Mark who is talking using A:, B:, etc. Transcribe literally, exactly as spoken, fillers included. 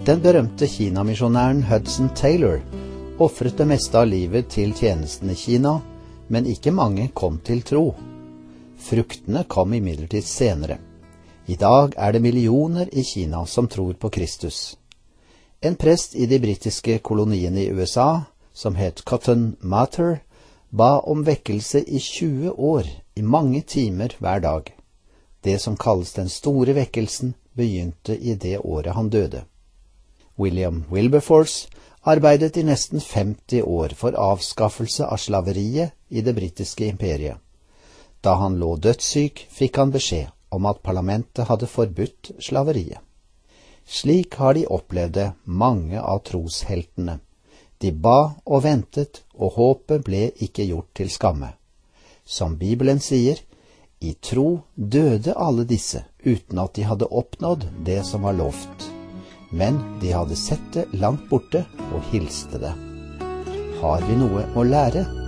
A: Den berømte Kina-misjonæren Hudson Taylor offret det meste av livet til tjenesten i Kina, men ikke mange kom til tro. Fruktene kom imidlertid senere. I dag er det millioner i Kina som tror på Kristus. En prest i de britiske koloniene i U S A, som het Cotton Mather, ba om vekkelse i tjue år, i mange timer hver dag. Det som kalles den store vekkelsen begynte i det året han døde. William Wilberforce arbeidet i nesten femti år for avskaffelse av slaveriet i det britiske imperiet. Da han lå dødssyk, fikk han beskjed om at parlamentet hadde forbudt slaveriet. Slik har de opplevd det, mange av trosheltene. De ba og ventet, og håpet ble ikke gjort til skamme. Som Bibelen sier, i tro døde alle disse uten at de hadde oppnådd det som var lovt. Men de hadde sett det langt borte og hilste det. Har vi noe å lære